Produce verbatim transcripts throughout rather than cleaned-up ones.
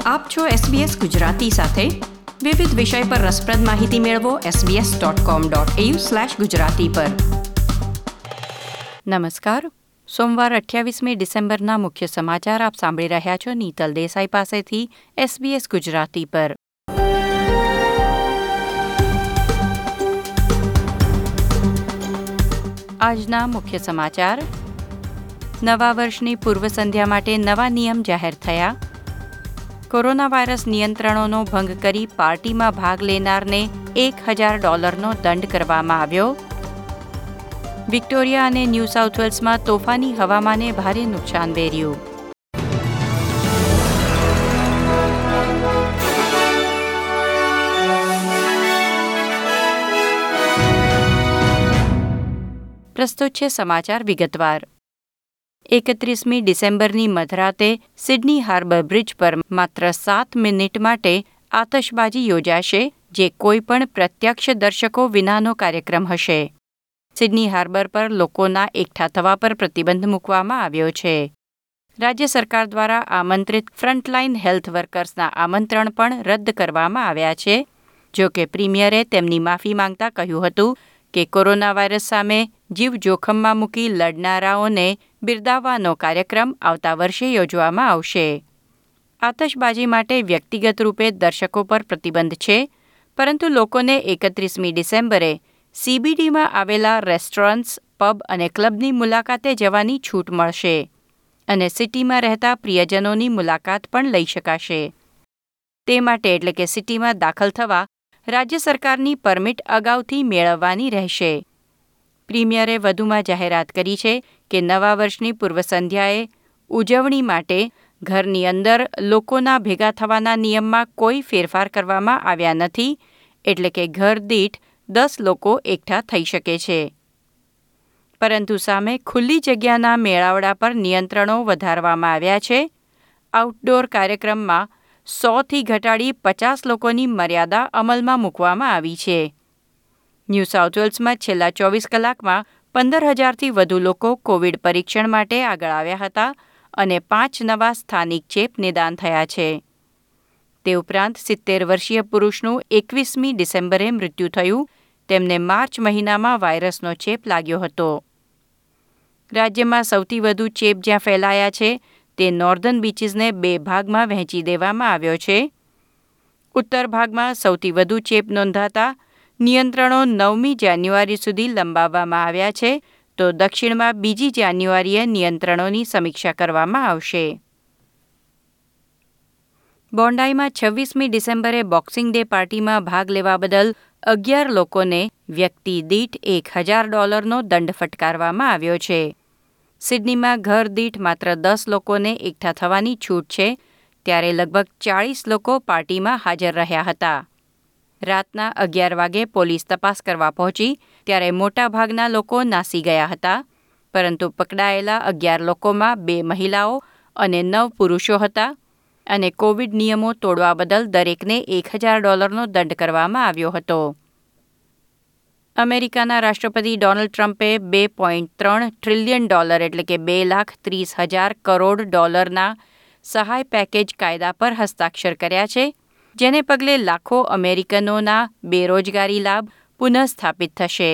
આપ છો એસબીએસ ગુજરાતી સાથે. વિવિધ વિષય પર રસપ્રદ માહિતી મેળવો SBS dot com dot AU slash Gujarati પર. નમસ્કાર. સોમવાર અઠ્યાવીસમી ડિસેમ્બરના મુખ્ય સમાચાર આપ સાંભળી રહ્યા છો નીતલ દેસાઈ પાસેથી એસબીએસ ગુજરાતી પર. આજના મુખ્ય સમાચાર. નવા વર્ષની પૂર્વ સંધ્યા માટે નવા નિયમ જાહેર થયા. કોરોના વાયરસ નિયંત્રણોનો ભંગ કરી પાર્ટીમાં ભાગ લેનારને એક હજાર ડોલરનો દંડ કરવામાં આવ્યો. વિક્ટોરિયા અને ન્યૂ સાઉથ વેલ્સમાં તોફાની હવામાને ભારે નુકસાન વેર્યું. પ્રસ્તુત છે સમાચાર વિગતવાર. એકત્રીસમી ડિસેમ્બરની મધરાતે સિડની હાર્બર બ્રિજ પર માત્ર સાત મિનિટ માટે આતશબાજી યોજાશે, જે કોઈપણ પ્રત્યક્ષ દર્શકો વિનાનો કાર્યક્રમ હશે. સિડની હાર્બર પર લોકોના એકઠા થવા પર પ્રતિબંધ મૂકવામાં આવ્યો છે. રાજ્ય સરકાર દ્વારા આમંત્રિત ફ્રન્ટલાઇન હેલ્થ વર્કર્સના આમંત્રણ પણ રદ કરવામાં આવ્યા છે. જો કે પ્રીમિયરે તેમની માફી માંગતા કહ્યું હતું કે કોરોના વાયરસ સામે જીવ જોખમમાં મૂકી લડનારાઓને બિરદાવવાનો કાર્યક્રમ આવતા વર્ષે યોજવામાં આવશે. આતશબાજી માટે વ્યક્તિગત રૂપે દર્શકો પર પ્રતિબંધ છે, પરંતુ લોકોને એકત્રીસમી ડિસેમ્બરે સીબીડીમાં આવેલા રેસ્ટોરન્ટ્સ, પબ અને ક્લબની મુલાકાતે જવાની છૂટ મળશે અને સિટીમાં રહેતા પ્રિયજનોની મુલાકાત પણ લઈ શકાશે. તે માટે એટલે કે સિટીમાં દાખલ થવા રાજ્ય સરકારની પરમિટ અગાઉથી મેળવવાની રહેશે. પ્રીમિયરે વધુમાં જાહેરાત કરી છે કે નવા વર્ષની પૂર્વ સંધ્યાએ ઉજવણી માટે ઘરની અંદર લોકોના ભેગા થવાના નિયમમાં કોઈ ફેરફાર કરવામાં આવ્યા નથી, એટલે કે ઘર દીઠ દસ લોકો એકઠા થઈ શકે છે. પરંતુ સામે ખુલ્લી જગ્યાના મેળાવડા પર નિયંત્રણો વધારવામાં આવ્યા છે. આઉટડોર કાર્યક્રમમાં સોથી ઘટાડી પચાસ લોકોની મર્યાદા અમલમાં મૂકવામાં આવી છે. ન્યૂ સાઉથ વેલ્સમાં છેલ્લા ચોવીસ કલાકમાં પંદર હજારથી વધુ લોકો કોવિડ પરીક્ષણ માટે આગળ આવ્યા હતા અને પાંચ નવા સ્થાનિક ચેપ નિદાન થયા છે. તે ઉપરાંત સિત્તેર વર્ષીય પુરુષનું એકવીસમી ડિસેમ્બરે મૃત્યુ થયું. તેમને માર્ચ મહિનામાં વાયરસનો ચેપ લાગ્યો હતો. રાજ્યમાં સૌથી વધુ ચેપ જ્યાં ફેલાયા છે તે નોર્ધન બીચીસને બે ભાગમાં વહેંચી દેવામાં આવ્યો છે. ઉત્તર ભાગમાં સૌથી વધુ ચેપ નોંધાતા નિયંત્રણો નવમી જાન્યુઆરી સુધી લંબાવવામાં આવ્યા છે, તો દક્ષિણમાં બીજી જાન્યુઆરીએ નિયંત્રણોની સમીક્ષા કરવામાં આવશે. બોન્ડાઈમાં છવ્વીસમી ડિસેમ્બરે બોક્સિંગ ડે પાર્ટીમાં ભાગ લેવા બદલ અગિયાર લોકોને વ્યક્તિ દીઠ એક હજાર ડોલરનો દંડ ફટકારવામાં આવ્યો છે. સિડનીમાં ઘર દીઠ માત્ર દસ લોકોને એકઠા થવાની છૂટ છે, ત્યારે લગભગ ચાળીસ લોકો પાર્ટીમાં હાજર રહ્યા હતા. રાતના અગિયાર વાગે પોલીસ તપાસ કરવા પહોંચી ત્યારે મોટાભાગના લોકો નાસી ગયા હતા, પરંતુ પકડાયેલા અગિયાર લોકોમાં બે મહિલાઓ અને નવ પુરુષો હતા અને કોવિડ નિયમો તોડવા બદલ દરેકને એક હજાર ડોલરનો દંડ કરવામાં આવ્યો હતો. અમેરિકાના રાષ્ટ્રપતિ ડોનાલ્ડ ટ્રમ્પે બે પોઈન્ટ ત્રણ ટ્રિલિયન ડોલર એટલે કે બે લાખ ત્રીસ હજાર કરોડ ડોલરના સહાય પેકેજ કાયદા પર હસ્તાક્ષર કર્યા છે, જેને પગલે લાખો અમેરિકનોના બેરોજગારી લાભ પુનઃસ્થાપિત થશે.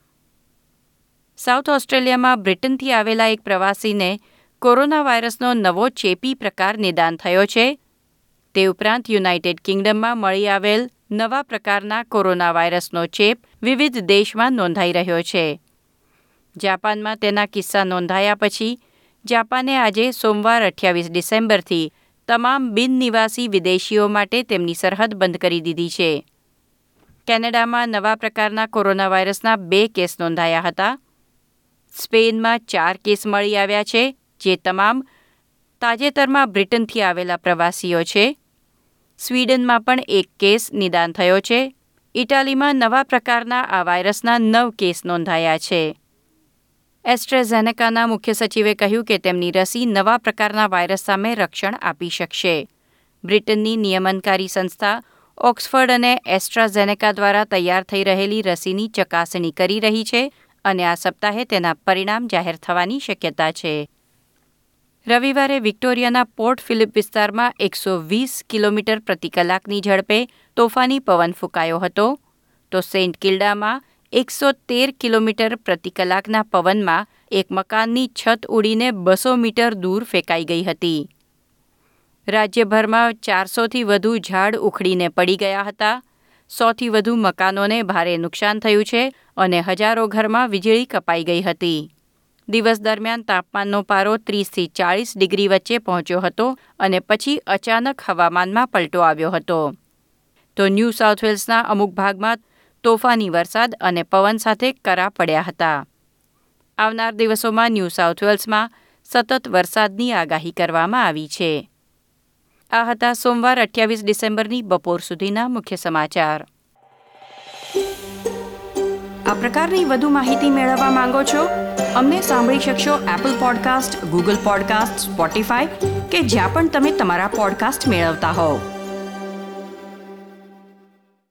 સાઉથ ઓસ્ટ્રેલિયામાં બ્રિટનથી આવેલા એક પ્રવાસીને કોરોના વાયરસનો નવો ચેપી પ્રકાર નિદાન થયો છે. તે ઉપરાંત યુનાઇટેડ કિંગડમમાં મળી આવેલ નવા પ્રકારના કોરોના વાયરસનો ચેપ વિવિધ દેશમાં નોંધાઈ રહ્યો છે. જાપાનમાં તેના કિસ્સા નોંધાયા પછી જાપાને આજે સોમવાર અઠ્યાવીસ ડિસેમ્બરથી તમામ બિનનિવાસી વિદેશીઓ માટે તેમની સરહદ બંધ કરી દીધી છે. કેનેડામાં નવા પ્રકારના કોરોના વાયરસના બે કેસ નોંધાયા હતા. સ્પેનમાં ચાર કેસ મળી આવ્યા છે, જે તમામ તાજેતરમાં બ્રિટનથી આવેલા પ્રવાસીઓ છે. સ્વીડનમાં પણ એક કેસ નિદાન થયો છે. ઇટાલીમાં નવા પ્રકારના આ વાયરસના નવ કેસ નોંધાયા છે. એસ્ટ્રેઝેનેકાના મુખ્ય સચિવે કહ્યું કે તેમની રસી નવા પ્રકારના વાયરસ સામે રક્ષણ આપી શકશે. બ્રિટનની નિયમનકારી સંસ્થા ઓક્સફર્ડ અને એસ્ટ્રાઝેનેકા દ્વારા તૈયાર થઈ રહેલી રસીની ચકાસણી કરી રહી છે અને આ સપ્તાહે તેના પરિણામ જાહેર થવાની શક્યતા છે. રવિવારે વિક્ટોરિયાના પોર્ટ ફિલિપ વિસ્તારમાં એકસો વીસ કિલોમીટર પ્રતિ કલાકની ઝડપે તોફાની પવન ફૂંકાયો હતો, તો સેન્ટ કિલ્ડામાં એકસો તેર કિલોમીટર પ્રતિ કલાકના પવનમાં એક મકાનની છત ઉડીને બસો મીટર દૂર ફેંકાઈ ગઈ હતી. રાજ્યભરમાં ચારસોથી વધુ ઝાડ ઉખડીને પડી ગયા હતા. સોથી વધુ મકાનોને ભારે નુકસાન થયું છે અને હજારો ઘરમાં વીજળી કપાઈ ગઈ હતી. દિવસ દરમિયાન તાપમાનનો પારો ત્રીસથી ચાળીસ ડિગ્રી વચ્ચે પહોંચ્યો હતો અને પછી અચાનક હવામાનમાં પલટો આવ્યો હતો. તો ન્યૂ સાઉથ વેલ્સના અમુક ભાગમાં તોફાની વરસાદ અને પવન સાથે કરા પડ્યા હતા. આવનાર દિવસોમાં ન્યૂ સાઉથ વેલ્સમાં સતત વરસાદની આગાહી કરવામાં આવી છે. આ હતા સોમવાર અઠ્યાવીસ ડિસેમ્બરની બપોર સુધીના મુખ્ય સમાચાર. આ પ્રકારની વધુ માહિતી મેળવવા માંગો છો? અમને સાંભળી શકશો Apple podcast, Google podcast, Spotify કે જ્યાં પણ તમે તમારા પોડકાસ્ટ મેળવતા હોવ.